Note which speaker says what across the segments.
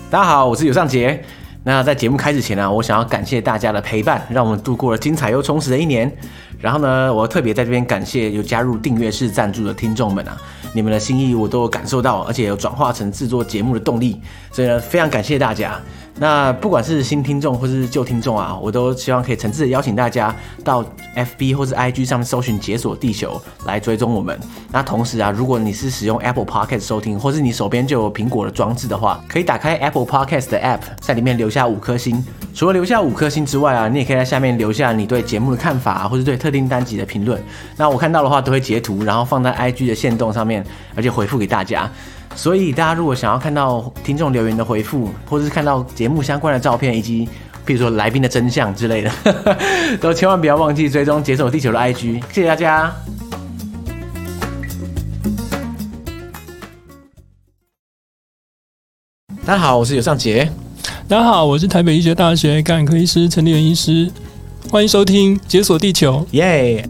Speaker 1: 大家好，我是尤尚杰。那在节目开始前呢，我想要感谢大家的陪伴，让我们度过了精彩又充实的一年。然后呢，我特别在这边感谢有加入订阅式赞助的听众们啊，你们的心意我都有感受到，而且有转化成制作节目的动力，所以呢，非常感谢大家。那不管是新听众或是旧听众啊，我都希望可以诚挚的邀请大家到 FB 或是 IG 上面搜寻解锁地球来追踪我们。那同时啊，如果你是使用 Apple Podcast 收听，或是你手边就有苹果的装置的话，可以打开 Apple Podcast 的 App， 在里面留下5颗星。除了留下5颗星之外啊，你也可以在下面留下你对节目的看法啊，或是对特定单集的评论。那我看到的话都会截图，然后放在 IG 的限动上面，而且回复给大家。所以大家如果想要看到听众留言的回复，或是看到节目相关的照片，以及譬如说来宾的真相之类的，都千万不要忘记追踪解锁地球的 IG。谢谢大家。大家好，我是尤尚杰。
Speaker 2: 大家好，我是台北医学大学感染科医师陈立仁医师，欢迎收听解锁地球，
Speaker 1: 耶！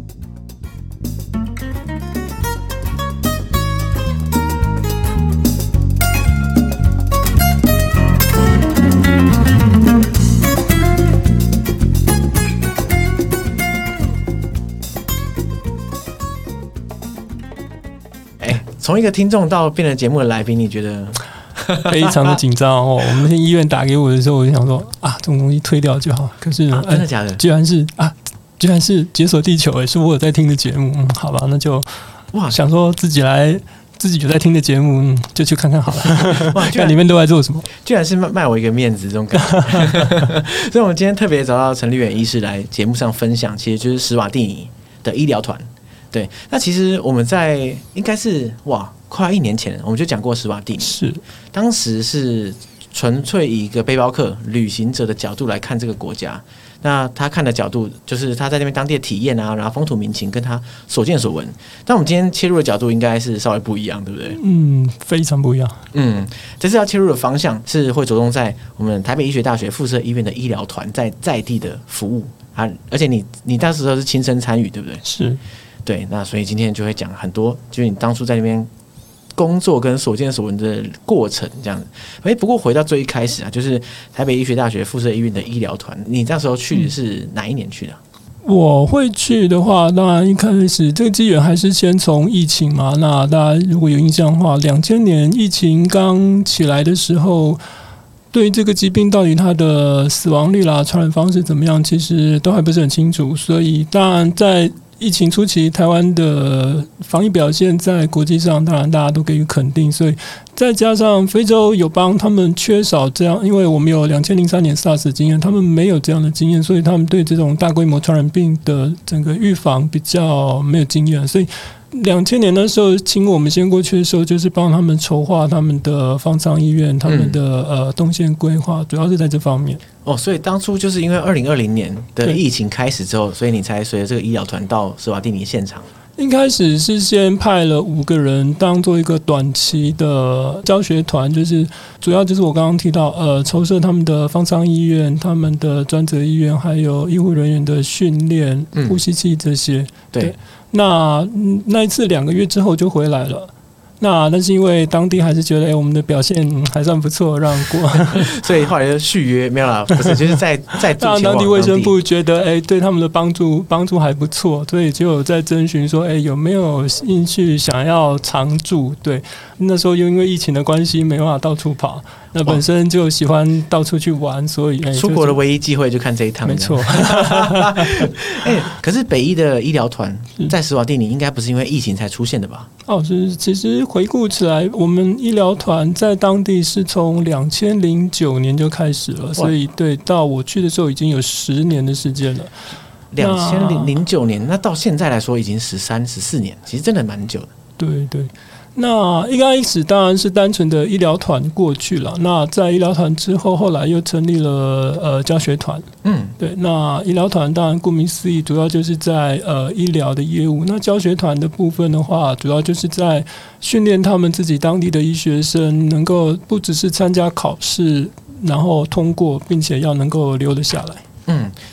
Speaker 1: 从一个听众到变成节目的来宾，你觉得？
Speaker 2: 非常的紧张哦。我们医院打给我的时候，我就想说啊，这种东西推掉就好。可是、
Speaker 1: 真的假的？
Speaker 2: 居然是解锁地球，是我有在听的节目。好吧，那就想说自己有在听的节目，就去看看好了。哇，看里面都在做什么？
Speaker 1: 居然是卖我一个面子，这种感觉。所以，我们今天特别找到陈立远医师来节目上分享，其实就是史瓦蒂尼的医疗团。对，那其实我们在应该是快1年前，我们就讲过史瓦蒂尼，
Speaker 2: 是
Speaker 1: 当时是纯粹以一个背包客旅行者的角度来看这个国家。那他看的角度就是他在那边当地的体验啊，然后风土民情跟他所见所闻。但我们今天切入的角度应该是稍微不一样，对不对？
Speaker 2: 非常不一样。
Speaker 1: 这次要切入的方向是会着重在我们台北医学大学附设医院的医疗团在地的服务啊，而且你当时都是亲身参与，对不对？
Speaker 2: 是。
Speaker 1: 对，那所以今天就会讲很多，就是你当初在那边工作跟所见所闻的过程这样子。不过回到最一开始啊，就是台北医学大学附设医院的医疗团，你那时候去的是哪一年去的？
Speaker 2: 我会去的话，当然一开始这个机缘还是先从疫情嘛。那大家如果有印象的话，2000年疫情刚起来的时候，对于这个疾病到底它的死亡率啦、传染方式怎么样，其实都还不是很清楚。所以当然在疫情初期，台湾的防疫表现在国际上，当然大家都给予肯定。所以再加上非洲友邦，他们缺少这样，因为我们有2003年 SARS 经验，他们没有这样的经验，所以他们对这种大规模传染病的整个预防比较没有经验。所以2000年的时候，请我们先过去的时候，就是帮他们筹划他们的方舱医院、他们的动线规划，主要是在这方面。
Speaker 1: 所以当初就是因为2020年的疫情开始之后，所以你才随着这个医疗团到史瓦蒂尼现场。
Speaker 2: 一开始是先派了5个人当做一个短期的教学团，就是主要就是我刚刚提到筹设他们的方舱医院、他们的专责医院，还有医护人员的训练、呼吸器这些。对，那一次2个月之后就回来了。但是因为当地还是觉得我们的表现还算不错，让过，
Speaker 1: 所以后来就续约没有啦，不是就是在
Speaker 2: 当地卫生部觉得对他们的帮助还不错，所以就有在征询说有没有兴趣想要常驻。对，那时候又因为疫情的关系没办法到处跑，那本身就喜欢到处去玩，所以
Speaker 1: 出国的唯一机会就看这一趟。
Speaker 2: 没错。
Speaker 1: 可是北医的医疗团在史瓦蒂尼应该不是因为疫情才出现的吧？
Speaker 2: 其实回顾起来，我们医疗团在当地是从2009年就开始了，所以对，到我去的时候已经有10年的时间了。
Speaker 1: 2009年，那到现在来说已经13、14年，其实真的蛮久的。
Speaker 2: 对。那一开始当然是单纯的医疗团过去了。那在医疗团之后，后来又成立了教学团。对。那医疗团当然顾名思义，主要就是在医疗的业务。那教学团的部分的话，主要就是在训练他们自己当地的医学生，能够不只是参加考试，然后通过，并且要能够留得下来。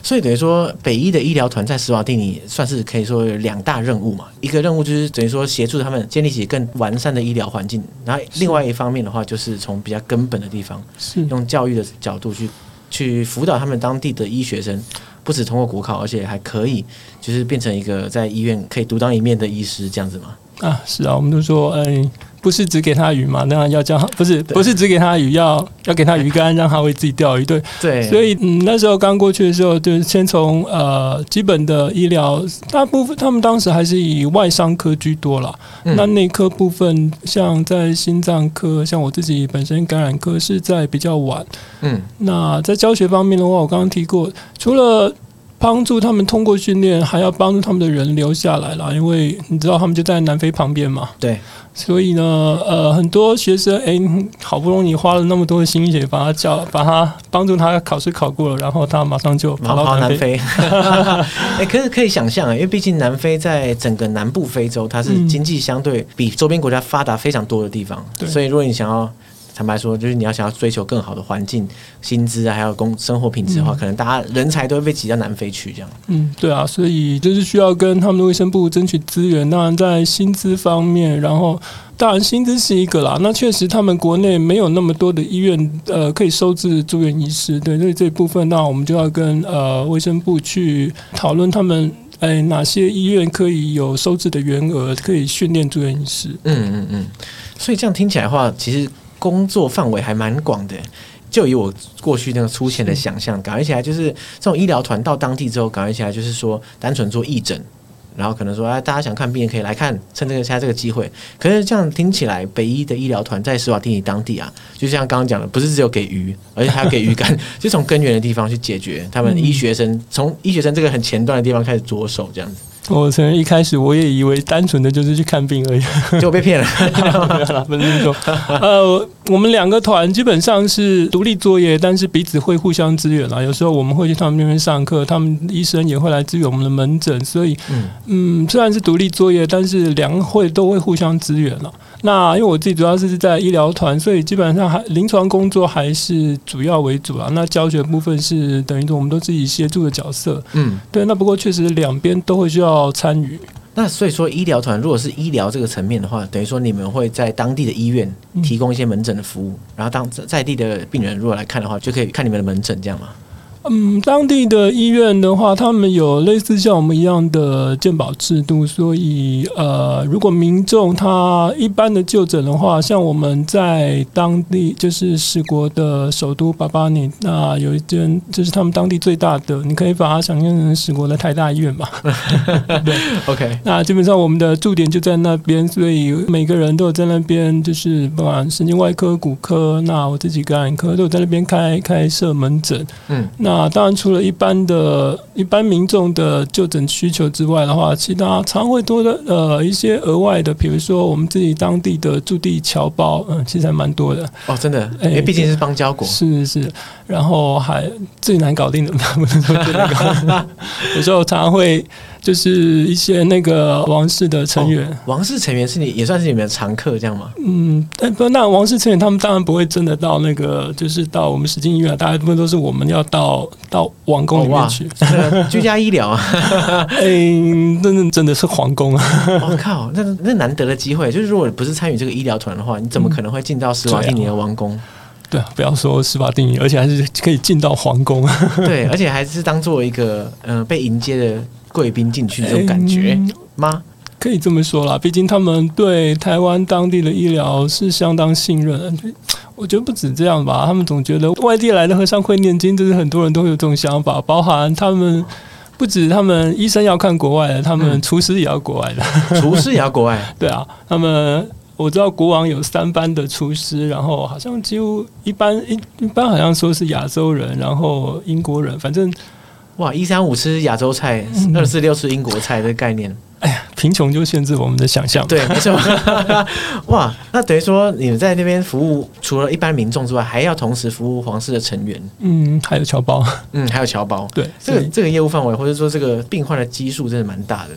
Speaker 1: 所以等于说北医的医疗团在史瓦帝尼算是可以说有2大任务嘛，一个任务就是等于说协助他们建立起更完善的医疗环境，然后另外一方面的话就是从比较根本的地方，用教育的角度去辅导他们当地的医学生，不止通过国考，而且还可以就是变成一个在医院可以独当一面的医师这样子嘛。
Speaker 2: 啊，是啊，我们都说，不是只给他鱼嘛，那要教他，不是只给他鱼，要给他鱼竿，让他为自己钓鱼。对，所以那时候刚过去的时候，就是先从基本的医疗，大部分他们当时还是以外伤科居多啦。那内科部分，像在心脏科，像我自己本身感染科是在比较晚。那在教学方面的话，我刚刚提过，除了帮助他们通过训练，还要帮助他们的人留下来啦，因为你知道他们就在南非旁边嘛。
Speaker 1: 对，
Speaker 2: 所以呢，很多学生，好不容易花了那么多的心血把他帮助他考试考过了，然后他马上就跑到南非。
Speaker 1: 可以想象，因为毕竟南非在整个南部非洲，它是经济相对比周边国家发达非常多的地方，所以如果你想要坦白说，就是你想要追求更好的环境、薪资还有生活品质的话，可能大家人才都会被挤到南非去这样。
Speaker 2: 对啊，所以就是需要跟他们的卫生部争取资源。当然在薪资方面，然后当然薪资是一个啦。那确实他们国内没有那么多的医院可以收治住院医师，对，所以这一部分那我们就要跟卫生部去讨论他们哪些医院可以有收治的员额，可以训练住院医师。
Speaker 1: 所以这样听起来的话，其实工作范围还蛮广的，就以我过去那个粗浅的想象，感觉起来就是这种医疗团到当地之后，感觉起来就是说单纯做义诊，然后可能说大家想看病人可以来看，趁现在这个机会。可是这样听起来，北医的医疗团在史瓦帝尼当地啊，就像刚刚讲的，不是只有给鱼，而且还要给鱼竿，就从根源的地方去解决他们医学生，从医学生这个很前端的地方开始着手，这样子。
Speaker 2: 我承认一开始我也以为单纯的就是去看病而已，
Speaker 1: 结果被骗了。
Speaker 2: 没有啦，不是这么说。我们2个团基本上是独立作业，但是彼此会互相支援啦。有时候我们会去他们那边上课，他们医生也会来支援我们的门诊，所以虽然是独立作业，但是2个都会互相支援啦。那因为我自己主要是在医疗团，所以基本上临床工作还是主要为主啦。那教学部分是等于说我们都自己协助的角色。对。那不过确实2边都会需要参与。
Speaker 1: 那所以说，医疗团如果是医疗这个层面的话，等于说你们会在当地的医院提供一些门诊的服务，然后在地的病人如果来看的话，就可以看你们的门诊，这样吗？
Speaker 2: 当地的医院的话，他们有类似像我们一样的健保制度，所以如果民众他一般的就诊的话，像我们在当地就是史国的首都巴巴尼，那有一间就是他们当地最大的，你可以把它想象成史国的台大医院吧。对
Speaker 1: ，OK。
Speaker 2: 那基本上我们的驻点就在那边，所以每个人都有在那边，就是不管神经外科、骨科，那我自己感染科都有在那边开设门诊。那当然，除了一般民众的就诊需求之外的话，其他常会多的一些额外的，比如说我们自己当地的驻地侨胞，其实还蛮多的。
Speaker 1: 哦，真的，因为毕竟是邦交国。
Speaker 2: 是，然后还最难搞定的，不是说最难搞定的，有时候常常会就是一些那个王室的成员，
Speaker 1: 王室成员也算是你们的常客，这样吗？
Speaker 2: 那王室成员他们当然不会真的到那个，就是到我们实境医院，大部分都是我们要到王宫里面去，
Speaker 1: 居家医疗啊。
Speaker 2: 真的是皇宫啊！
Speaker 1: 我靠，那难得的机会，就是如果不是参与这个医疗团的话，你怎么可能会进到史瓦帝尼的王宫？
Speaker 2: 对啊，不要说史瓦帝尼，而且还是可以进到皇宫。
Speaker 1: 对，而且还是当做一个被迎接的贵宾进去的这种感觉吗？
Speaker 2: 可以这么说啦，毕竟他们对台湾当地的医疗是相当信任。我觉得不止这样吧，他们总觉得外地来的和尚会念经，就是很多人都会有这种想法，包含他们不止他们医生要看国外的，他们厨师也要国外的。
Speaker 1: 厨师也要国外？
Speaker 2: 对啊，他们我知道国王有3班的厨师，然后好像几乎一般好像说是亚洲人，然后英国人，反正
Speaker 1: 哇，135吃亚洲菜，246吃英国菜的概念。
Speaker 2: 哎呀，贫穷就限制我们的想象。
Speaker 1: 对，没错。哇，那等于说你们在那边服务，除了一般民众之外，还要同时服务皇室的成员。
Speaker 2: 还有侨胞。
Speaker 1: 还有侨胞。
Speaker 2: 对，
Speaker 1: 这个业务范围，或者说这个病患的基数，真的蛮大的呢。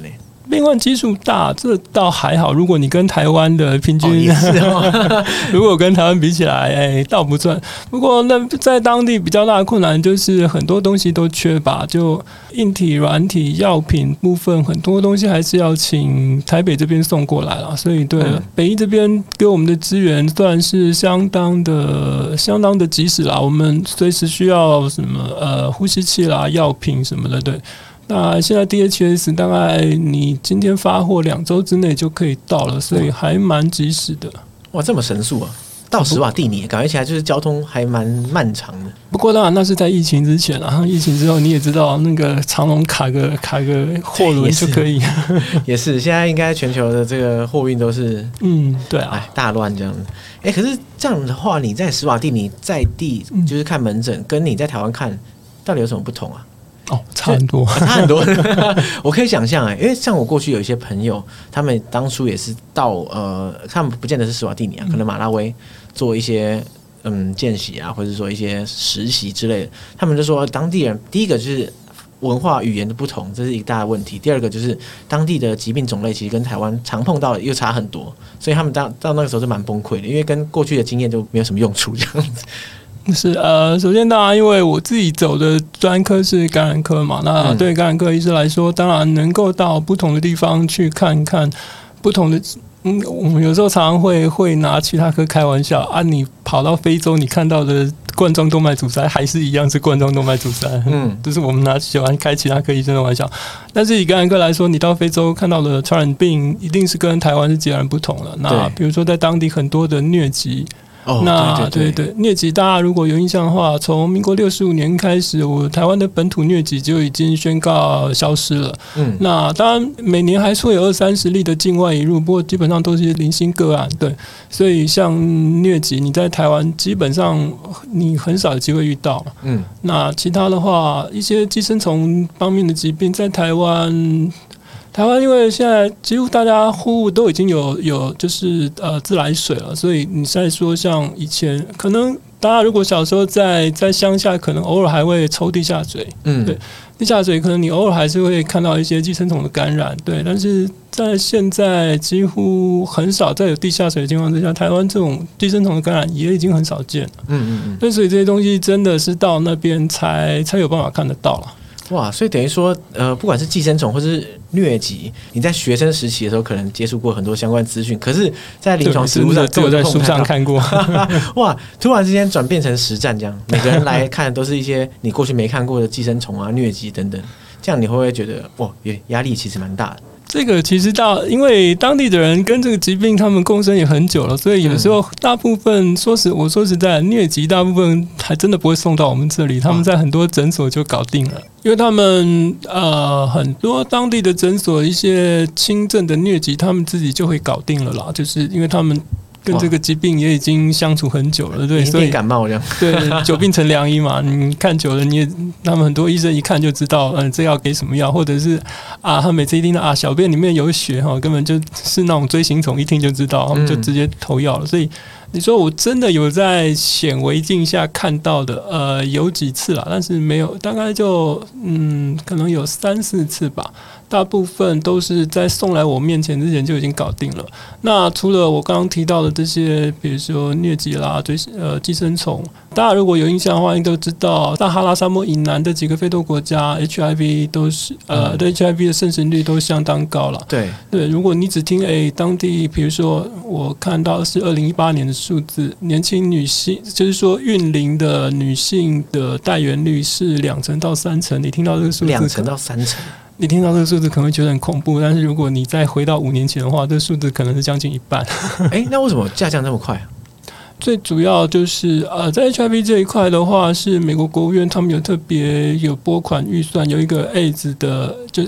Speaker 2: 病患基数大，这倒还好。如果你跟台湾的平均，
Speaker 1: 也是哦
Speaker 2: 如果跟台湾比起来，倒不算。不过那在当地比较大的困难就是很多东西都缺吧，就硬体、软体、药品部分，很多东西还是要请台北这边送过来了。所以对北医这边给我们的资源算是相当的及时啦。我们随时需要什么呼吸器啦、药品什么的，对。那现在 DHS 大概你今天发货2周之内就可以到了，所以还蛮及时的。
Speaker 1: 哇，这么神速啊！到史瓦蒂尼，感觉起来就是交通还蛮漫长的。
Speaker 2: 不过当然那是在疫情之前啊，疫情之后你也知道，那个长龙卡个货轮就可以。
Speaker 1: 也是，现在应该全球的这个货运都是，
Speaker 2: 对啊，
Speaker 1: 大乱这样子。可是这样的话，你在史瓦蒂尼在地就是看门诊，跟你在台湾看到底有什么不同啊？
Speaker 2: 差很多，
Speaker 1: 差很多。我可以想象因为像我过去有一些朋友，他们当初也是到他们不见得是史瓦蒂尼啊，可能马拉维做一些见习啊，或者说一些实习之类的。他们就说，当地人第一个就是文化语言的不同，这是一个大的问题；第二个就是当地的疾病种类其实跟台湾常碰到的又差很多，所以他们到那个时候是蛮崩溃的，因为跟过去的经验就没有什么用处这样子。
Speaker 2: 是首先当然，因为我自己走的专科是感染科嘛，那对感染科医师来说，当然能够到不同的地方去看看不同的。我们有时候常常会拿其他科开玩笑啊，你跑到非洲，你看到的冠状动脉阻塞还是一样是冠状动脉阻塞，就是我们喜欢开其他科医生的玩笑。但是以感染科来说，你到非洲看到的传染病一定是跟台湾是截然不同的。那比如说在当地很多的疟疾。对，疟疾大家如果有印象的话，从民国65年开始，台湾的本土疟疾就已经宣告消失了。那当然每年还是会有20-30例的境外移入，不过基本上都是零星个案。对，所以像疟疾，你在台湾基本上你很少有机会遇到。那其他的话，一些寄生虫方面的疾病，在台湾因为现在几乎大家户户都已经有就是自来水了，所以你再说像以前可能大家如果小时候在乡下，可能偶尔还会抽地下水，对，地下水可能你偶尔还是会看到一些寄生虫的感染，对，但是在现在几乎很少在有地下水的情况之下，台湾这种寄生虫的感染也已经很少见了，所以这些东西真的是到那边才有办法看得到了。
Speaker 1: 哇，所以等于说，不管是寄生虫或是疟疾，你在学生时期的时候可能接触过很多相关资讯，可是，在临床实务上，
Speaker 2: 只有在书上看过。
Speaker 1: 哇，突然之间转变成实战，这样每个人来看都是一些你过去没看过的寄生虫啊、疟疾等等，这样你会不会觉得哇，压力其实蛮大的？
Speaker 2: 这个其实因为当地的人跟这个疾病他们共生也很久了，所以有时候大部分我说实在，疟疾大部分还真的不会送到我们这里，他们在很多诊所就搞定了，因为他们很多当地的诊所一些轻症的疟疾，他们自己就会搞定了啦，就是因为他们跟这个疾病也已经相处很久了，对，所以
Speaker 1: 感冒这样，
Speaker 2: 对，久病成良医嘛。你看久了，他们很多医生一看就知道，这要给什么药，或者是他每次一听到小便里面有血哈，根本就是那种锥形虫，一听就知道，他们就直接投药了。所以你说我真的有在显微镜下看到的，有几次啦，但是没有，大概就可能有3-4次吧。大部分都是在送来我面前之前就已经搞定了。那除了我刚刚提到的这些，比如说疟疾啦、寄生虫，大家如果有印象的话，应该都知道，撒哈拉沙漠以南的几个非洲国家 ，HIV 都是对 HIV 的盛行率都相当高了。
Speaker 1: 对，
Speaker 2: 如果你只听当地，比如说我看到是2018年的数字，年轻女性，就是说孕龄的女性的带原率是2%到3%，你听到这个数字
Speaker 1: 2%到3%。
Speaker 2: 你听到这个数字可能会觉得很恐怖，但是如果你再回到5年前的话，这个数字可能是将近一半。
Speaker 1: 那为什么下降这么快啊？
Speaker 2: 最主要就是在 HIV 这一块的话，是美国国务院他们有特别有拨款预算，有一个 AIDS 的，就是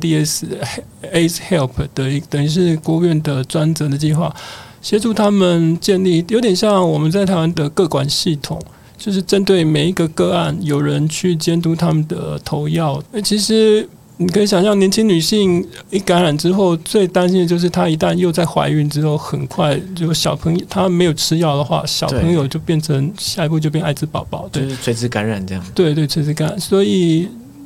Speaker 2: AIDS Help 的等于是国务院的专责的计划，协助他们建立，有点像我们在台湾的个管系统。就是针对每一个个案，有人去监督他们的投药。其实你可以想象，年轻女性一感染之后，最担心的就是她一旦又在怀孕之后，很快就小朋友她没有吃药的话，小朋友就变成下一步就变艾滋宝宝，对，
Speaker 1: 就是垂直感染这样。
Speaker 2: 对，垂直感染。所以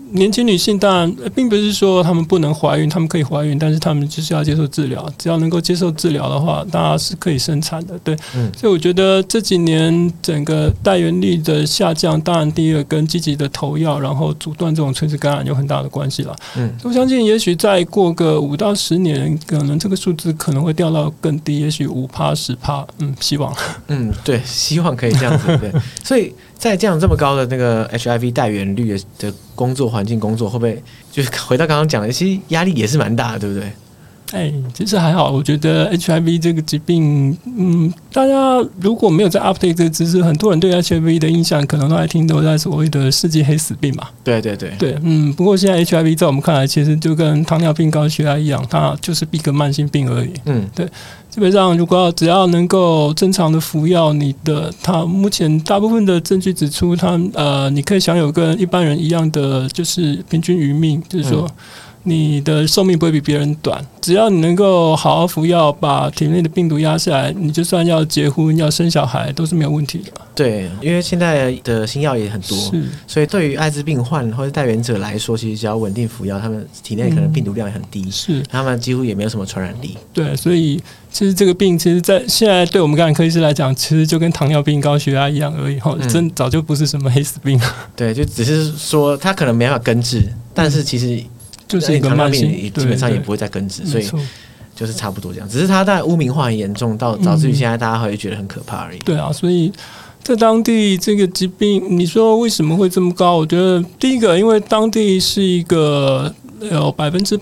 Speaker 2: 年轻女性当然并不是说她们不能怀孕，她们可以怀孕，但是她们就是要接受治疗，只要能够接受治疗的话，大家是可以生产的。对，所以我觉得这几年整个带原率的下降，当然第一个跟积极的投药，然后阻断这种垂直感染有很大的关系了。我相信也许再过个5到10年，可能这个数字可能会掉到更低，也许5%、10%，希望。
Speaker 1: 对，希望可以这样子。对，所以在这样这么高的那个 HIV 带原率的工作环境，会不会就是回到刚刚讲的，其实压力也是蛮大的，对不对？
Speaker 2: 其实还好，我觉得 HIV 这个疾病，大家如果没有在 update 这个知识，很多人对 HIV 的印象可能都还停留在所谓的世纪黑死病嘛。对，不过现在 HIV 在我们看来，其实就跟糖尿病、高血压一样，它就是一个慢性病而已。对，基本上只要能够正常的服药，它目前大部分的证据指出，你可以享有跟一般人一样的就是平均余命，就是说。你的寿命不会比别人短，只要你能够好好服药，把体内的病毒压下来，你就算要结婚、要生小孩都是没有问题的。对，
Speaker 1: 因为现在的新药也很多，所以对于艾滋病患或者带原者来说，其实只要稳定服药，他们体内可能病毒量也很低，他们几乎也没有什么传染力。对，所以其实这个病，其实在现在对我们感染科医师来讲，其实就跟糖尿病、高血压一样而已，真早就不是什么黑死病。对，就只是说它可能没办法根治，但是其实。就是一个慢性，基本上也不会再根治，所以就是差不多这样。只是它在污名化很严重，导致于现在大家会觉得很可怕而已。对啊，所以在当地这个疾病，你说为什么会这么高？我觉得第一个，因为当地是一个有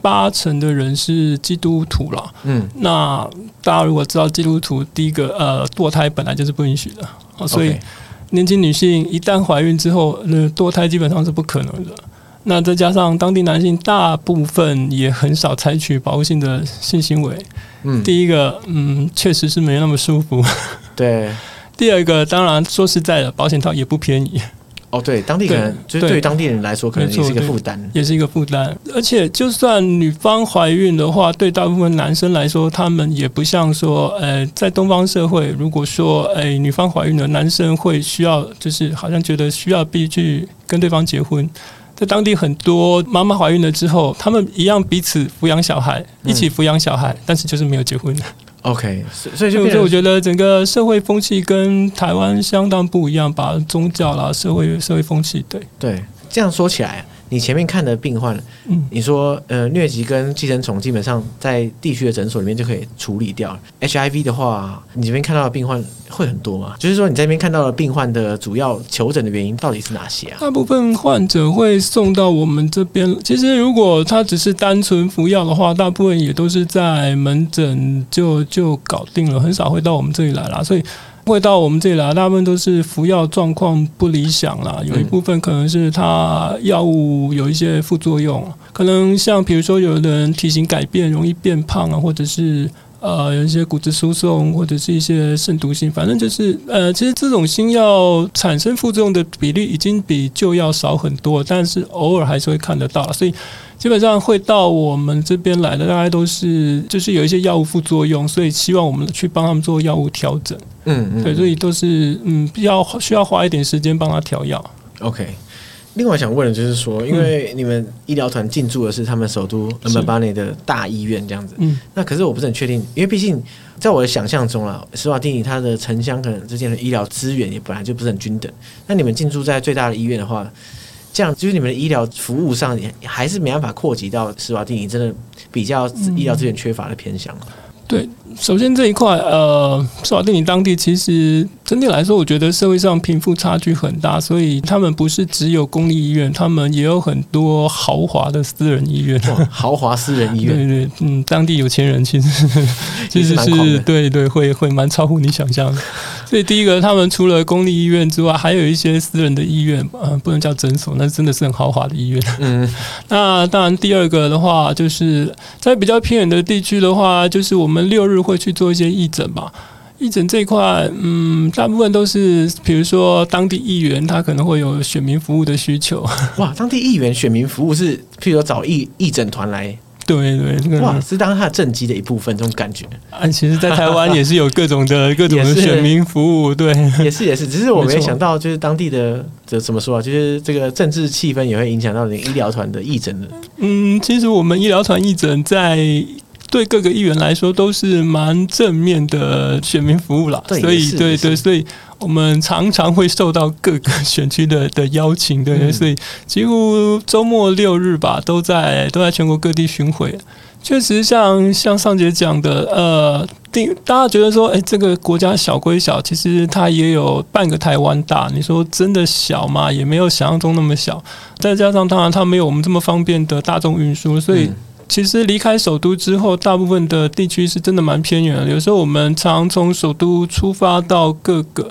Speaker 1: 80%的人是基督徒啦。那大家如果知道基督徒，第一个堕胎本来就是不允许的，所以年轻女性一旦怀孕之后，堕胎基本上是不可能的。那再加上当地男性大部分也很少采取保护性的性行为，第一个，确实是没那么舒服。对。第二个，当然说实在的，保险套也不便宜。对，当地可能就是对于当地人来说，可能也是一个负担，也是一个负担。而且，就算女方怀孕的话，对大部分男生来说，他们也不像说，在东方社会，如果说，女方怀孕了，男生会需要，就是好像觉得需要必须去跟对方结婚。在当地很多妈妈怀孕了之后，他们一样彼此抚养小孩，一起抚养小孩，但是就是没有结婚。OK， 所以我觉得整个社会风气跟台湾相当不一样吧，宗教啦、社会风气，对。这样说起来，你前面看的病患，你说疟疾跟寄生虫基本上在地区的诊所里面就可以处理掉。HIV 的话，你这边看到的病患会很多吗？就是说你在这边看到的病患的主要求诊的原因到底是哪些啊？大部分患者会送到我们这边。其实如果他只是单纯服药的话，大部分也都是在门诊就搞定了，很少会到我们这里来啦。所以会到我们这里来，大部分都是服药状况不理想啦，有一部分可能是他药物有一些副作用，可能像比如说有的人体型改变容易变胖啊，或者是有一些骨质疏松，或者是一些肾毒性，反正就是其实这种新药产生副作用的比例已经比旧药少很多，但是偶尔还是会看得到，所以基本上会到我们这边来的大概都是就是有一些药物副作用，所以希望我们去帮他们做药物调整。对，所以都是需要花一点时间帮他调药。OK。另外想问的就是说，因为你们医疗团进驻的是他们首都Mbabane的大医院这样子，那可是我不是很确定，因为毕竟在我的想象中啦，史瓦蒂尼它的城乡可能之间的医疗资源也本来就不是很均等。那你们进驻在最大的医院的话，这样就是你们的医疗服务上还是没办法扩及到史瓦蒂尼真的比较医疗资源缺乏的偏乡。对，首先这一块，史瓦蒂尼当地其实整体来说，我觉得社会上贫富差距很大，所以他们不是只有公立医院，他们也有很多豪华的私人医院。豪华私人医院，对，当地有钱人其实是对，会蛮超乎你想象的。所以第一个，他们除了公立医院之外，还有一些私人的医院，不能叫诊所，那真的是很豪华的医院。那当然，第二个的话，就是在比较偏远的地区的话，就是我们6日会去做一些义诊吧。义诊这一块，大部分都是比如说当地议员，他可能会有选民服务的需求。哇，当地议员选民服务是，譬如说找义诊团来。
Speaker 2: 对对，
Speaker 1: 哇，是当他的政绩的一部分，这种感觉。
Speaker 2: 其实，在台湾也是有各种的选民服务，对，
Speaker 1: 也是，只是我没想到，就是当地的怎么说啊，就是这个政治气氛也会影响到你医疗团的义诊的。
Speaker 2: 其实我们医疗团义诊对各个议员来说都是蛮正面的选民服务啦，所以所以我们常常会受到各个选区的邀请，对，所以几乎周末6日吧，都在全国各地巡回。确实像上节讲的，大家觉得说，这个国家小归小，其实它也有半个台湾大。你说真的小吗？也没有想象中那么小。再加上当然它没有我们这么方便的大众运输，所以其实离开首都之后，大部分的地区是真的蛮偏远的。有时候我们常从首都出发到各个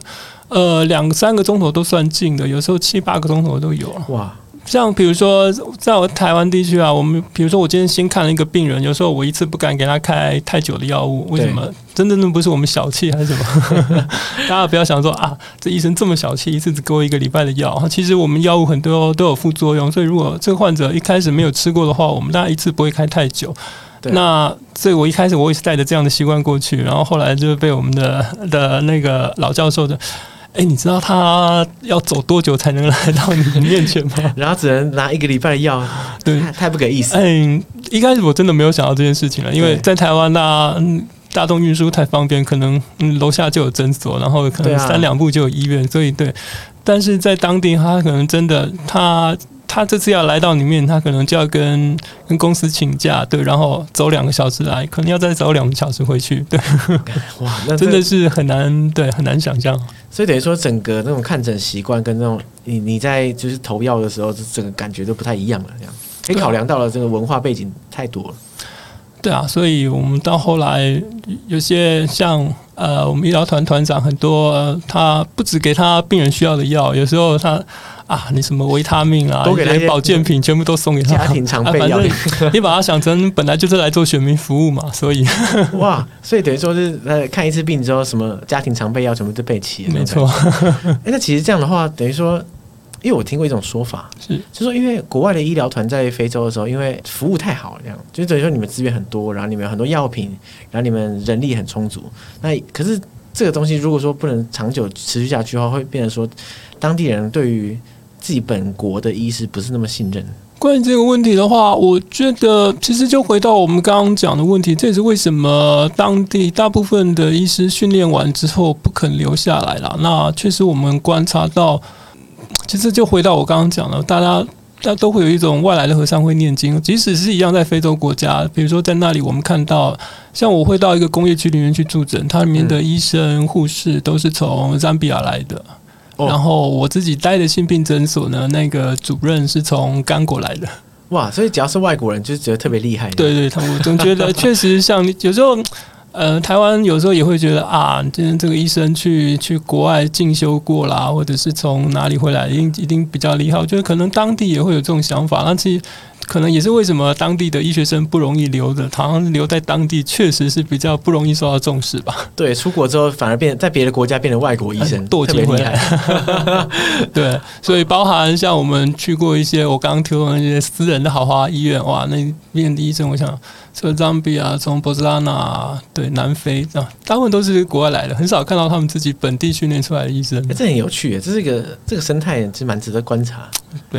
Speaker 2: 2-3个钟头都算近的，有时候7-8个钟头都有。哇！像比如说在我台湾地区啊，我们比如说我今天新看了一个病人，有时候我一次不敢给他开太久的药物，为什么？真的不是我们小气还是什么？大家不要想说啊，这医生这么小气，一次只给我1个礼拜的药。其实我们药物很多都有副作用，所以如果这个患者一开始没有吃过的话，我们大概一次不会开太久。那所以我一开始我也是带着这样的习惯过去，然后后来就被我们的那个老教授的。你知道他要走多久才能来到你的面前吗？
Speaker 1: 然后只能拿1个礼拜的药，对，太不给意思。
Speaker 2: 一开始我真的没有想到这件事情了，因为在台湾大众运输太方便，可能楼下就有诊所，然后可能3-2步就有医院，所以对。但是在当地，他可能真的他这次要来到里面，他可能就要跟公司请假，对，然后走2个小时来，可能要再走2个小时回去，对，哇，那真的是很难想象。
Speaker 1: 所以等于说，整个那种看诊习惯跟那种你在就是投药的时候，整个感觉都不太一样了，这样可以考量到了这个文化背景太多了。
Speaker 2: 对啊，所以我们到后来有些像我们医疗团团长很多，他不只给他病人需要的药，有时候你什么维他命啊，一些保健品全部都送给他。
Speaker 1: 家庭常备药，
Speaker 2: 你把它想成本来就是来做选民服务嘛，所以
Speaker 1: 哇，所以等于说是看一次病之后，什么家庭常备药全部都备齐了。
Speaker 2: 没错。
Speaker 1: 那其实这样的话，等于说。因为我听过一种说法，就是说因为国外的医疗团在非洲的时候，因为服务太好了，这样就等于说你们资源很多，然后你们有很多药品，然后你们人力很充足。那可是这个东西如果说不能长久持续下去的话，会变成说当地人对于自己本国的医师不是那么信任。
Speaker 2: 关于这个问题的话，我觉得其实就回到我们刚刚讲的问题，这也是为什么当地大部分的医师训练完之后不肯留下来啦。那确实我们观察到。其实就回到我刚刚讲的，大家都会有一种外来的和尚会念经，即使是一样在非洲国家，比如说在那里我们看到，像我会到一个工业区里面去助诊，它里面的医生护士都是从赞比亚来的，然后我自己待的性病诊所呢，那个主任是从刚果来的。哇，
Speaker 1: 所以只要是外国人就觉得特别厉害。
Speaker 2: 对，我总觉得确实像有时候。台湾有时候也会觉得今天这个医生去国外进修过啦，或者是从哪里回来，一定比较厉害。我觉得可能当地也会有这种想法，那其实可能也是为什么当地的医学生不容易留的，好像留在当地确实是比较不容易受到重视吧。
Speaker 1: 对，出国之后反而在别的国家变成外国医生，
Speaker 2: 特别厉害。对，所以包含像我们去过一些我刚刚提到的那些私人的豪华医院，哇，那边的医生，我想。从赞比亚、从博斯拉纳，对，南非，大部分都是国外来的，很少看到他们自己本地训练出来的医生。
Speaker 1: 这很有趣，这个生态是蛮值得观察。
Speaker 2: 对，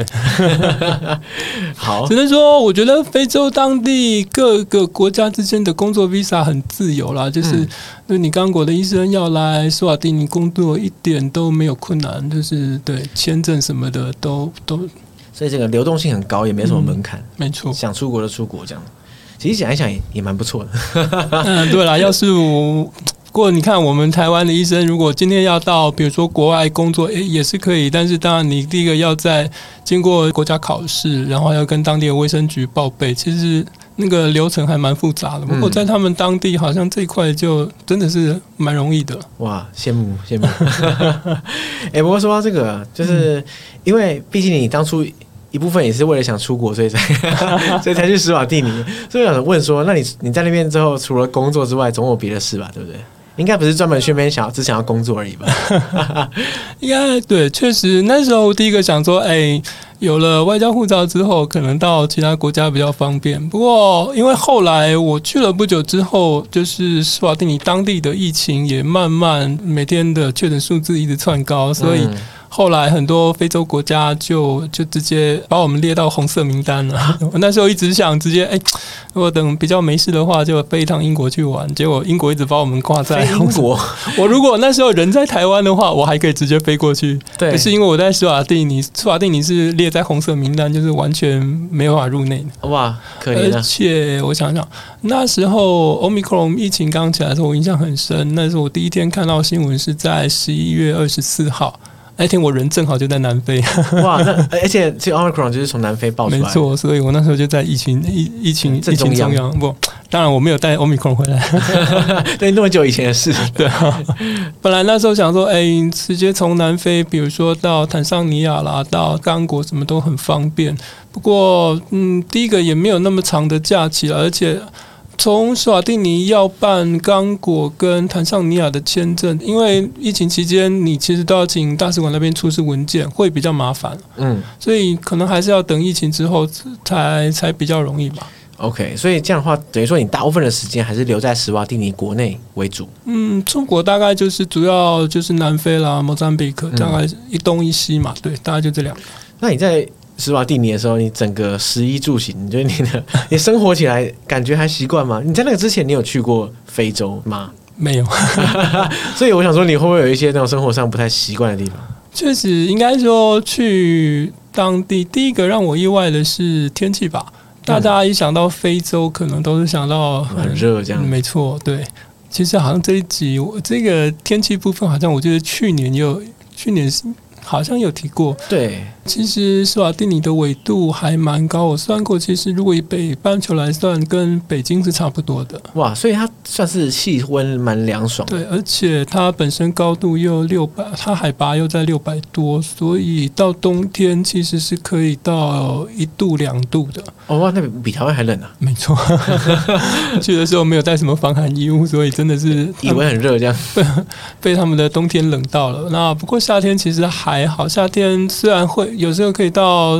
Speaker 1: 好，
Speaker 2: 只能说，我觉得非洲当地各个国家之间的工作 visa 很自由啦，就是你刚果的医生要来斯瓦蒂尼工作一点都没有困难，就是对签证什么的都，
Speaker 1: 所以这个流动性很高，也没什么门槛。
Speaker 2: 没错，
Speaker 1: 想出国就出国这样。其实想一想也蛮不错的。
Speaker 2: 对啦，要是不过你看我们台湾的医生，如果今天要到比如说国外工作，也是可以，但是当然你第一个要在经过国家考试，然后要跟当地的卫生局报备，其实那个流程还蛮复杂的。不过在他们当地好像这一块就真的是蛮容易的。
Speaker 1: 哇，羡慕。不过说到这个，就是因为毕竟你当初。一部分也是为了想出国，所以才去史瓦蒂尼。所以我想问说，那你在那边之后，除了工作之外，总有别的事吧，对不对？ 应该不是专门去那边只想要工作而已吧？
Speaker 2: 应该对，确实那时候第一个想说，有了外交护照之后，可能到其他国家比较方便。不过，因为后来我去了不久之后，就是斯瓦蒂尼当地的疫情也慢慢每天的确诊数字一直窜高，所以后来很多非洲国家就直接把我们列到红色名单了。我那时候一直想直接如果等比较没事的话，就飞一趟英国去玩。结果英国一直把我们挂在
Speaker 1: 英国。
Speaker 2: 我如果那时候人在台湾的话，我还可以直接飞过去。
Speaker 1: 对，
Speaker 2: 可是因为我在斯瓦蒂尼是列在红色名单，就是完全没有办法入内的。
Speaker 1: 哇，可怜啊！
Speaker 2: 而且我想想，那时候 Omicron 疫情刚起来的时候，我印象很深。那时候我第一天看到新闻是在11月24号。那天我人正好就在南非。
Speaker 1: 哇，而且这 Omicron 就是从南非爆出来的。
Speaker 2: 没错，所以我那时候就在疫情中央。不，当然我没有带 Omicron 回来。
Speaker 1: 对，那么久以前的事。
Speaker 2: 对啊，本来那时候想说，直接从南非，比如说到坦桑尼亚啦，到刚果，什么都很方便。不过，第一个也没有那么长的假期了，而且从斯瓦蒂尼要办刚果跟坦桑尼亚的签证，因为疫情期间你其实都要请大使馆那边出示文件，会比较麻烦。所以可能还是要等疫情之后才比较容易吧。
Speaker 1: OK， 所以这样的话，等于说你大部分的时间还是留在斯瓦蒂尼国内为主。
Speaker 2: 出国大概就是主要就是南非啦、莫桑比克，大概一东一西嘛，对，大概就这两个。
Speaker 1: 那你在斯瓦蒂尼的时候，你整个食衣住行，你觉得你生活起来感觉还习惯吗？你在那个之前，你有去过非洲吗？
Speaker 2: 没有。
Speaker 1: 所以我想说，你会不会有一些那种生活上不太习惯的地方？
Speaker 2: 确实，应该说去当地，第一个让我意外的是天气吧。大家一想到非洲，可能都是想到
Speaker 1: 很热这样。
Speaker 2: 没错，对。其实好像这一集这个天气部分，好像我觉得去年好像有提过。
Speaker 1: 对，
Speaker 2: 其实斯瓦蒂尼的纬度还蛮高，我算过，其实如果以北半球来算，跟北京是差不多的。
Speaker 1: 哇，所以它算是气温蛮凉爽的。
Speaker 2: 对，而且它本身高度又600，它海拔又在600多，所以到冬天其实是可以到1度2度的。
Speaker 1: 哇，那比台湾还冷啊！
Speaker 2: 没错。去的时候没有带什么防寒衣物，所以真的是
Speaker 1: 以为很热这样，
Speaker 2: 被他们的冬天冷到了。那不过夏天其实还好，夏天虽然会有时候可以到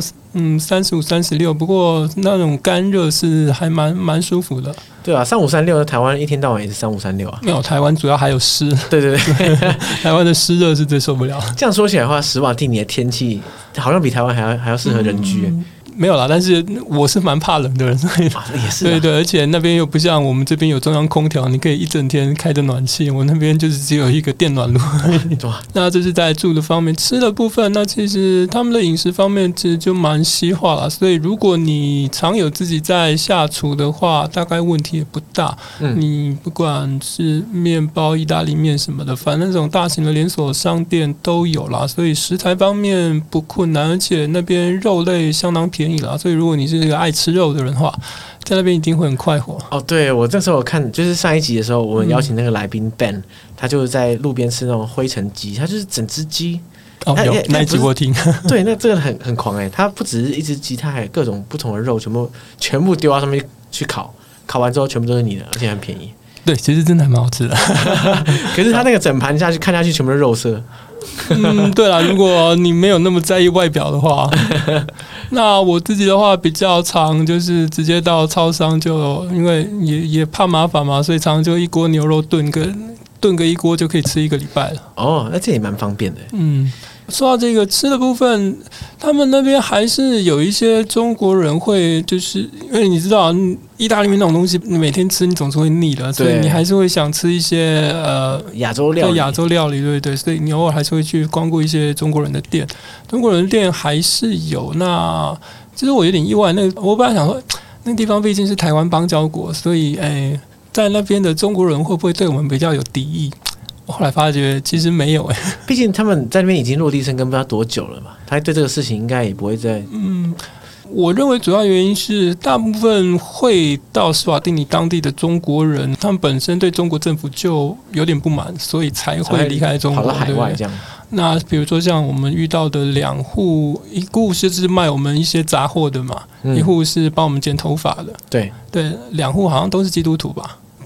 Speaker 2: 35、36，不过那种干热是还蛮舒服的。
Speaker 1: 对啊，35、36，台湾一天到晚也是35、36啊。
Speaker 2: 没有，台湾主要还有湿。
Speaker 1: 对对对，
Speaker 2: 台湾的湿热是最受不了。
Speaker 1: 这样说起来的话，斯瓦蒂尼的天气好像比台湾还要适合人居。
Speaker 2: 没有啦，但是我是蛮怕冷的人，所以
Speaker 1: 也是
Speaker 2: 对，而且那边又不像我们这边有中央空调，你可以一整天开着暖气，我那边就是只有一个电暖炉。那这是在住的方面，吃的部分，那其实他们的饮食方面其实就蛮西化了，所以如果你常有自己在下厨的话，大概问题也不大。你不管是面包、意大利面什么的，反正那种大型的连锁商店都有啦，所以食材方面不困难，而且那边肉类相当便宜。所以如果你是一个爱吃肉的人的话，在那边一定会很快活。
Speaker 1: 对，我那时候有看，就是上一集的时候，我们邀请那个来宾 Ben，他就是在路边吃那种灰尘鸡，他就是整只鸡。
Speaker 2: 有那一集我听。
Speaker 1: 对，那这个很狂他不只是一只鸡，他还有各种不同的肉，全部丢到上面去烤，烤完之后全部都是你的，而且很便宜。
Speaker 2: 对，其实真的还蛮好吃的。
Speaker 1: 可是他那个整盘看下去全部是肉色。
Speaker 2: 对啦，如果你没有那么在意外表的话，那我自己的话比较常就是直接到超商，就因为也怕麻烦嘛，所以常就一锅牛肉炖个一锅就可以吃1个礼拜了。
Speaker 1: 那这也蛮方便的。
Speaker 2: 说到这个吃的部分，他们那边还是有一些中国人会，就是因为你知道意大利面那种东西，你每天吃你总是会腻的，所以你还是会想吃一些
Speaker 1: 亚洲料
Speaker 2: 理，对对，所以你偶尔还是会去光顾一些中国人的店。中国人的店还是有。那其实我有点意外，我本来想说，那地方毕竟是台湾邦交国，所以在那边的中国人会不会对我们比较有敌意？后来发觉其实没有
Speaker 1: 毕竟他们在那边已经落地生根不知道多久了嘛，他对这个事情应该也不会再
Speaker 2: 我认为主要原因是大部分会到斯瓦蒂尼当地的中国人，他们本身对中国政府就有点不满，所以才会离开中国，
Speaker 1: 跑到海外这样。
Speaker 2: 那比如说像我们遇到的2户，一户是卖我们一些杂货的嘛，一户是帮我们剪头发的。
Speaker 1: 对，
Speaker 2: 2户好像都是基督徒吧。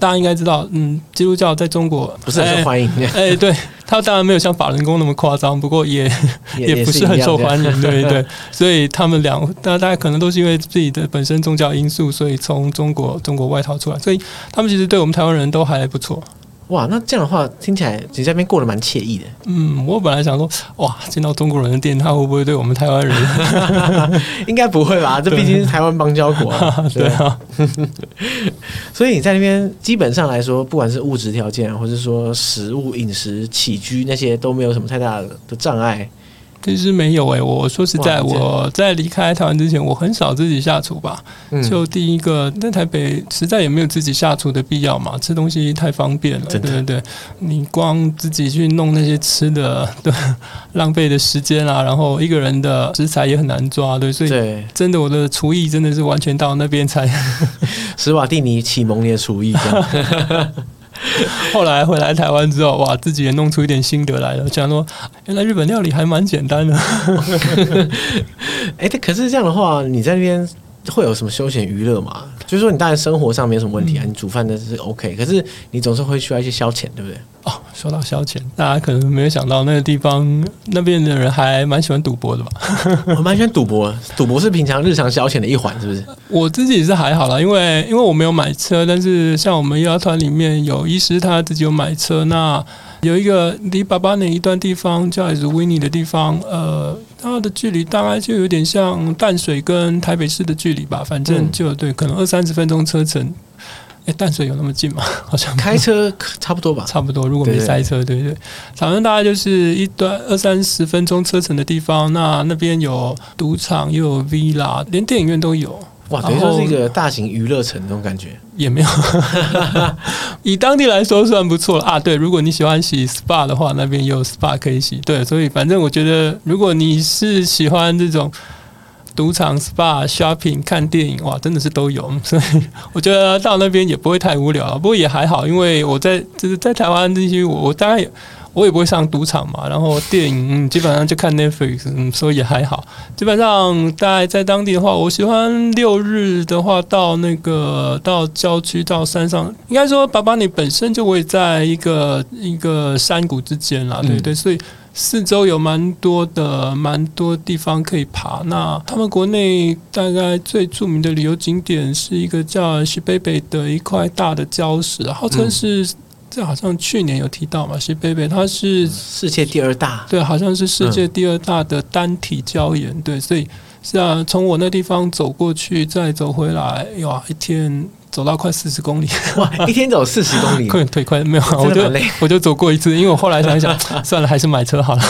Speaker 2: 大家应该知道，基督教在中国
Speaker 1: 不是很受欢迎。
Speaker 2: 对，他当然没有像法轮功那么夸张，不过也不是很受欢迎，对对。所以他们大概可能都是因为自己的本身宗教因素，所以从中国外逃出来，所以他们其实对我们台湾人都还不错。
Speaker 1: 哇，那这样的话听起来你在那边过得蛮惬意的。
Speaker 2: 我本来想说，哇，进到中国人的店，他会不会对我们台湾人？
Speaker 1: 应该不会吧？这毕竟是台湾邦交国。
Speaker 2: 对啊。
Speaker 1: 所以你在那边基本上来说，不管是物质条件，或是说食物、饮食、起居那些，都没有什么太大的障碍。
Speaker 2: 其实没有我说实在，我在离开台湾之前，我很少自己下厨吧。就第一个，在台北实在也没有自己下厨的必要嘛，吃东西太方便了，对，你光自己去弄那些吃的，对，浪费的时间啊，然后一个人的食材也很难抓，对，所以真的我的厨艺真的是完全到那边才
Speaker 1: 史瓦蒂尼启蒙你的厨艺，这样。
Speaker 2: 后来回来台湾之后，哇，自己也弄出一点心得来了，讲说原来日本料理还蛮简单的。
Speaker 1: 可是这样的话，你在那边会有什么休闲娱乐吗？就是说你当然生活上没什么问题啊，你煮饭的是 OK， 可是你总是会需要一些消遣，对不对？
Speaker 2: 说到消遣，大家可能没有想到那个地方那边的人还蛮喜欢赌博的吧？
Speaker 1: 我蛮喜欢赌博，赌博是平常日常消遣的一环，是不是？
Speaker 2: 我自己是还好啦，因为我没有买车，但是像我们医疗团里面有医师他自己有买车，那有一个离巴巴那一段地方叫 Winnie 的地方，它的距离大概就有点像淡水跟台北市的距离吧，反正就对，可能20-30分钟车程。淡水有那么近吗？好像
Speaker 1: 开车差不多吧，
Speaker 2: 差不多。如果没塞车，对，反正大概就是一段20-30分钟车程的地方。那边有赌场，又有 villa， 连电影院都有。
Speaker 1: 哇，等于说是一个大型娱乐城那种感觉。
Speaker 2: 也没有，以当地来说算不错了啊。对，如果你喜欢洗 SPA 的话，那边也有 SPA 可以洗。对，所以反正我觉得，如果你是喜欢这种赌场、SPA、shopping、看电影，哇，真的是都有，所以我觉得到那边也不会太无聊。不过也还好，因为我在台湾地区，我大概我也不会上赌场嘛，然后电影基本上就看 Netflix，所以也还好。基本上大概在当地的话，我喜欢6日的话到郊区到山上，应该说巴巴尼本身就会在一个山谷之间啦，对，所以四周有蛮多地方可以爬。那他们国内大概最著名的旅游景点是一个叫西北北的一块大的礁石，号称是这好像去年有提到嘛，西北北它是
Speaker 1: 世界第2大，
Speaker 2: 对，好像是世界第2大的单体礁岩，对，所以是啊，从我那地方走过去再走回来，哇，一天走到快40公里，
Speaker 1: 哇，一天走40公里，
Speaker 2: 腿快没有，我就走过一次，因为我后来想一想，算了，还是买车好了。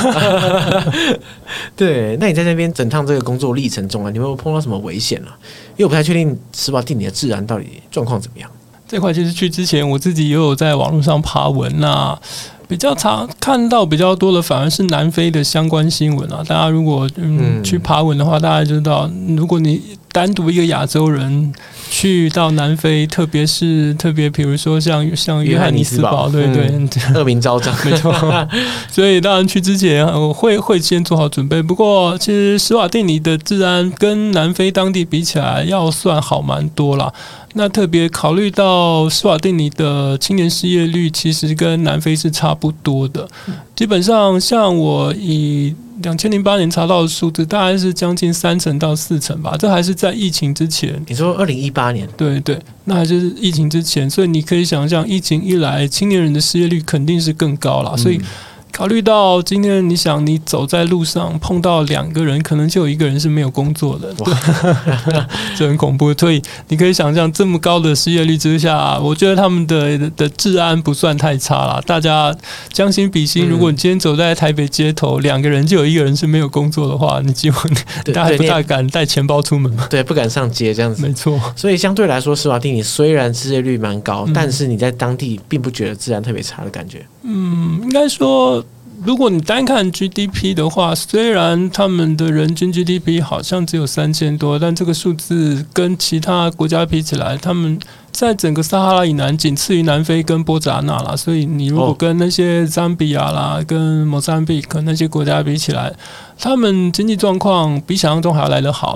Speaker 1: 对，那你在那边整趟这个工作历程中啊，你有没有碰到什么危险啊？因为我不太确定史瓦蒂尼的治安到底状况怎么样。
Speaker 2: 这块其实去之前，我自己也有在网络上爬文那比较常看到比较多的反而是南非的相关新闻啊。大家如果去爬文的话，大家就知道，如果你单独一个亚洲人去到南非，特别比如说像约翰尼斯堡，对，
Speaker 1: 恶名昭彰，
Speaker 2: 没错。所以当然去之前我会先做好准备。不过其实史瓦蒂尼的治安跟南非当地比起来，要算好蛮多啦。那特别考虑到史瓦蒂尼的青年失业率其实跟南非是差不多的，基本上像我以2008年查到的数字，大概是将近3%到4%吧，这还是在疫情之前。
Speaker 1: 你说2018年？
Speaker 2: 对，那还是疫情之前，所以你可以想象，疫情一来，青年人的失业率肯定是更高啦。所以考虑到今天你想你走在路上碰到2个人，可能就有1个人是没有工作的，这很恐怖。所以你可以想象这么高的失业率之下，我觉得他们的治安不算太差啦。大家将心比心，如果你今天走在台北街头，2个人就有1个人是没有工作的话，你几乎大家不大敢带钱包出门嘛？
Speaker 1: 对，不敢上街这样子。
Speaker 2: 没错。
Speaker 1: 所以相对来说，史瓦蒂尼虽然失业率蛮高，但是你在当地并不觉得治安特别差的感觉。
Speaker 2: 应该说，如果你单看 GDP 的话，虽然他们的人均 GDP 好像只有3000多，但这个数字跟其他国家比起来，他们在整个撒哈拉以南仅次于南非跟波扎那啦。所以你如果跟那些赞比亚啦、跟莫桑比克那些国家比起来，他们经济状况比想象中还要来得好。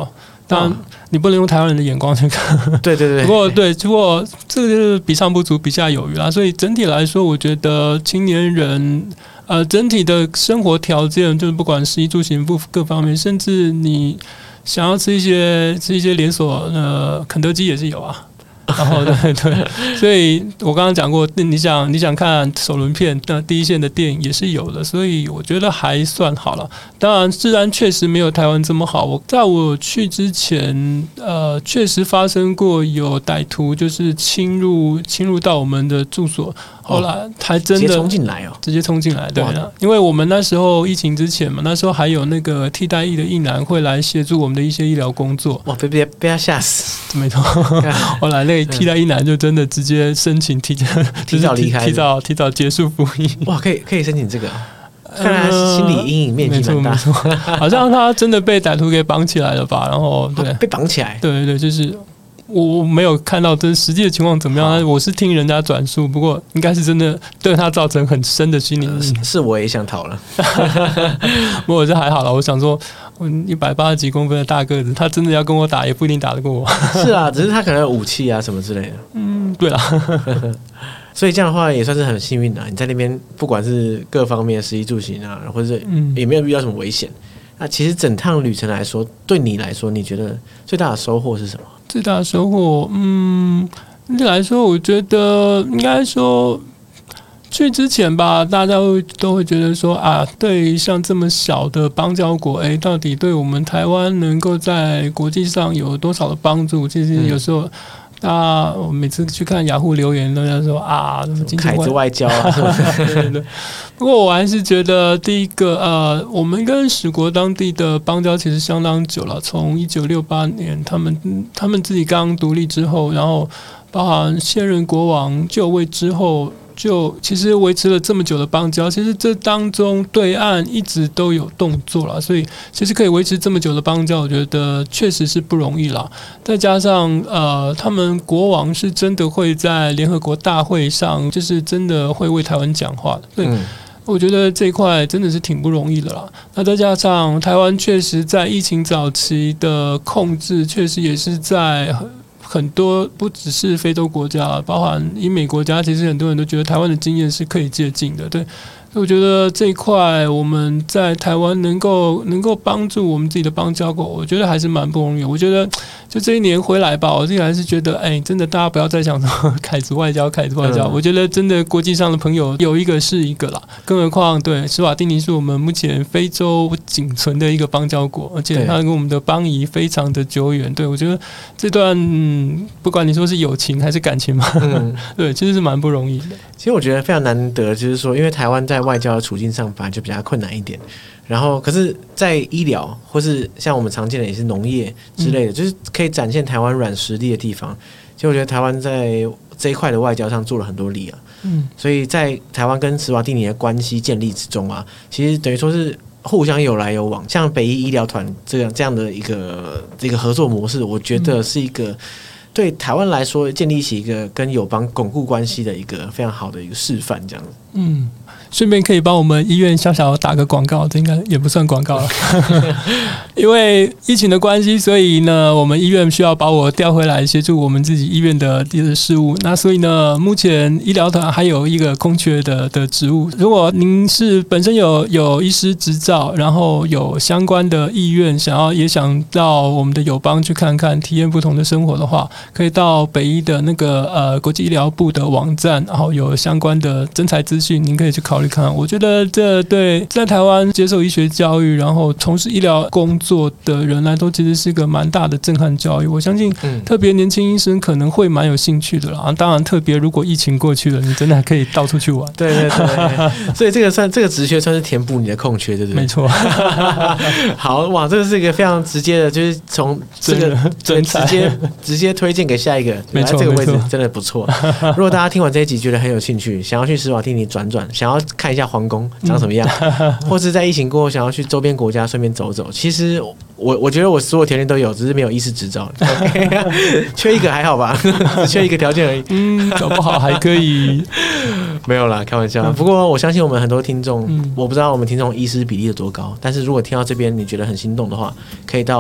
Speaker 2: 当然你不能用台湾人的眼光去看。
Speaker 1: 对对对。
Speaker 2: 不过这个就是比上不足，比下有余啦。所以整体来说，我觉得青年人整体的生活条件，就是不管食衣住行各方面，甚至你想要吃一些连锁肯德基也是有啊。然后对，所以我刚刚讲过，你想看首轮片，那第一线的电影也是有的，所以我觉得还算好了。当然，治安确实没有台湾这么好。在我去之前，确实发生过有歹徒就是侵入到我们的住所，后来还真的
Speaker 1: 直接冲进来哦，
Speaker 2: 直接冲进来，对啊，因为我们那时候疫情之前嘛，那时候还有那个替代役的役男会来协助我们的一些医疗工作。
Speaker 1: 哇，被他吓死，
Speaker 2: 没错。后来那个替代役男就真的直接申请提
Speaker 1: 早离开，
Speaker 2: 提早结束服役。
Speaker 1: 哇，可以申请这个。看来是心理阴影面积蛮大，
Speaker 2: 好像他真的被歹徒给绑起来了吧？然后对，
Speaker 1: 被绑起来，
Speaker 2: 对，就是我没有看到这实际的情况怎么样，但是我是听人家转述，不过应该是真的对他造成很深的心理阴影。
Speaker 1: 是我也想逃了，
Speaker 2: 不过我这还好了。我想说，我180几公分的大个子，他真的要跟我打，也不一定打得过我。
Speaker 1: 是啊，只是他可能有武器啊什么之类的。
Speaker 2: 对啦。
Speaker 1: 所以这样的话也算是很幸运的，你在那边不管是各方面的食衣住行啊，或者是也没有遇到什么危险。那其实整趟旅程来说，对你来说，你觉得最大的收获是什么？
Speaker 2: 最大的收获，来说，我觉得应该说，去之前吧，大家都会觉得说啊，对像这么小的邦交国，到底对我们台湾能够在国际上有多少的帮助？其实有时候。我每次去看雅虎留言，都在说啊，
Speaker 1: 凯子外交啊，是不是？
Speaker 2: 对。不过我还是觉得，第一个，我们跟史国当地的邦交其实相当久了，从1968年他们自己刚独立之后，然后包含现任国王就位之后。就其实维持了这么久的邦交，其实这当中对岸一直都有动作啦，所以其实可以维持这么久的邦交，我觉得确实是不容易啦。再加上他们国王是真的会在联合国大会上，就是真的会为台湾讲话的，对。我觉得这一块真的是挺不容易的啦。那再加上台湾确实在疫情早期的控制，确实也是在。很多不只是非洲国家，包含英美国家，其实很多人都觉得台湾的经验是可以借鉴的。对，我觉得这一块我们在台湾能够帮助我们自己的邦交国，我觉得还是蛮不容易。我觉得就这一年回来吧，我自己还是觉得，真的大家不要再想说凯子外交。我觉得真的国际上的朋友有一个是一个啦，更何况对史瓦蒂尼是我们目前非洲仅存的一个邦交国，而且它跟我们的邦谊非常的久远。对，我觉得这段不管你说是友情还是感情嘛，对，其实是蛮不容易的。
Speaker 1: 其实我觉得非常难得，就是说，因为台湾在外交的处境上本来就比较困难一点，然后可是，在医疗或是像我们常见的也是农业之类的，就是可以展现台湾软实力的地方。其实我觉得台湾在这一块的外交上做了很多力啊，所以在台湾跟史瓦蒂尼的关系建立之中啊，其实等于说是互相有来有往。像北医医疗团这样的一个合作模式，我觉得是一个。对台湾来说，建立起一个跟友邦巩固关系的一个非常好的一个示范，这样子。
Speaker 2: 顺便可以帮我们医院小小打个广告，这应该也不算广告了。因为疫情的关系，所以呢，我们医院需要把我调回来协助我们自己医院的事务。那所以呢，目前医疗团还有一个空缺的职务。如果您是本身有医师执照，然后有相关的意愿，也想到我们的友邦去看看，体验不同的生活的话，可以到北医的那个国际医疗部的网站，然后有相关的征才资讯，您可以去考虑看。我觉得这对在台湾接受医学教育，然后从事医疗工作的人来说，其实是个蛮大的震撼教育。我相信，特别年轻医生可能会蛮有兴趣的啦。当然，特别如果疫情过去了，你真的还可以到处去玩。
Speaker 1: 对，所以这个职缺算是填补你的空缺，对不对？
Speaker 2: 没错。
Speaker 1: 好哇，这个是一个非常直接的，就是从这个直接推荐给下一个。
Speaker 2: 没错，
Speaker 1: 这个位置真的不错。如果大家听完这一集觉得很有兴趣，想要去史瓦蒂尼转，想要看一下皇宫长什么样，或是在疫情过后想要去周边国家顺便走走，其实我觉得我所有条件都有，只是没有医师执照，缺一个还好吧，只缺一个条件而已。
Speaker 2: 搞不好还可以。
Speaker 1: 没有啦，开玩笑。不过我相信我们很多听众，我不知道我们听众医师比例有多高，但是如果听到这边你觉得很心动的话，可以到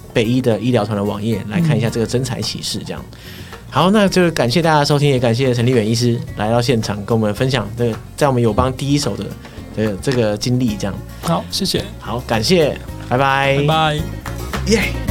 Speaker 1: 北医的医疗团的网页来看一下这个真才启示这样。好，那就感谢大家的收听，也感谢陈立远医师来到现场跟我们分享这个在我们友邦第一手的这个经历这样。
Speaker 2: 好，谢谢。
Speaker 1: 好，感谢，拜拜，
Speaker 2: 拜拜，
Speaker 1: 耶。